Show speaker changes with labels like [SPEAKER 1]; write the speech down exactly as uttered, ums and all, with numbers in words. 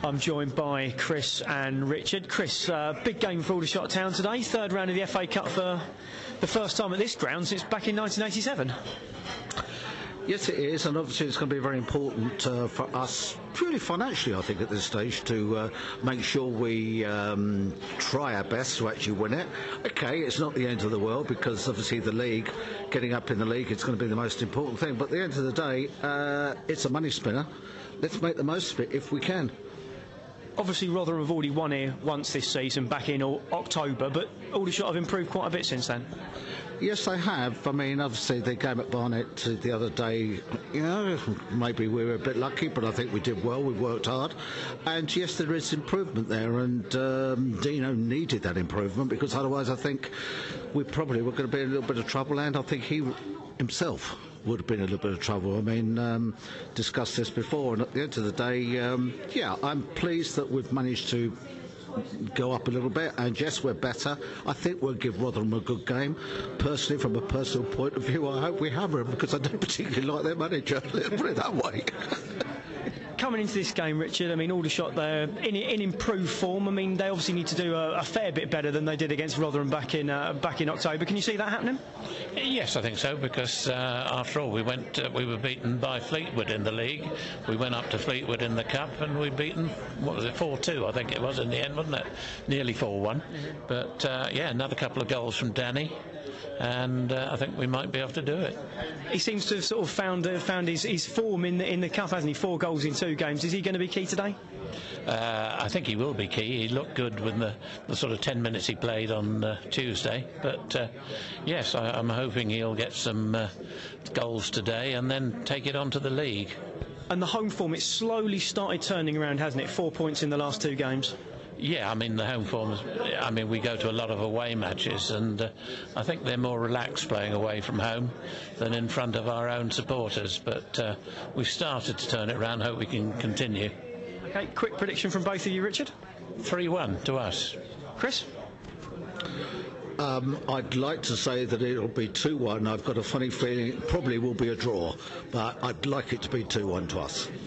[SPEAKER 1] I'm joined by Chris and Richard. Chris, uh, big game for Aldershot Town today, third round of the F A Cup for the first time at this ground since back in nineteen eighty-seven.
[SPEAKER 2] Yes, it is, and obviously it's going to be very important uh, for us, purely financially, I think, at this stage, to uh, make sure we um, try our best to actually win it. Okay, it's not the end of the world, because obviously the league, getting up in the league, it's going to be the most important thing. But at the end of the day, uh, it's a money spinner. Let's make the most of it if we can.
[SPEAKER 1] Obviously, Rotherham have already won here once this season, back in October, but Aldershot have improved quite a bit since then.
[SPEAKER 2] Yes, they have. I mean, obviously, the game at Barnet the other day, you know, maybe we were a bit lucky, but I think we did well. We worked hard. And yes, there is improvement there, and um, Dino needed that improvement, because otherwise I think we probably were going to be in a little bit of trouble, and I think he himself would have been in a little bit of trouble. I mean, um, discussed this before, and at the end of the day, um, yeah, I'm pleased that we've managed to go up a little bit, and yes, we're better. I think we'll give Rotherham a good game. Personally, from a personal point of view, I hope we hammer them, because I don't particularly like their manager. Let's put it that way.
[SPEAKER 1] Coming into this game, Richard, I mean, Aldershot, they're in, in improved form. I mean, they obviously need to do a, a fair bit better than they did against Rotherham back in uh, back in October. Can you see that happening?
[SPEAKER 3] Yes, I think so, because uh, after all, we went, uh, we were beaten by Fleetwood in the league. We went up to Fleetwood in the cup, and we beaten, what was it, four two, I think it was in the end, wasn't it? Nearly four one. Mm-hmm. But uh, yeah, another couple of goals from Danny, and uh, I think we might be able to do it.
[SPEAKER 1] He seems to have sort of found uh, found his, his form in the in the cup, hasn't he? Four goals in two games. Is he going to be key today?
[SPEAKER 3] Uh, I think he will be key. He looked good with the, the sort of ten minutes he played on uh, Tuesday. But uh, yes, I, I'm hoping he'll get some uh, goals today and then take it on to the league.
[SPEAKER 1] And the home form, it's slowly started turning around, hasn't it? Four points in the last two games.
[SPEAKER 3] Yeah, I mean, the home form is, I mean, we go to a lot of away matches, and uh, I think they're more relaxed playing away from home than in front of our own supporters. But uh, we've started to turn it around. Hope we can continue.
[SPEAKER 1] Okay, quick prediction from both of you, Richard.
[SPEAKER 3] three one to us.
[SPEAKER 1] Chris?
[SPEAKER 2] Um, I'd like to say that it'll be two one. I've got a funny feeling it probably will be a draw, but I'd like it to be two one to us.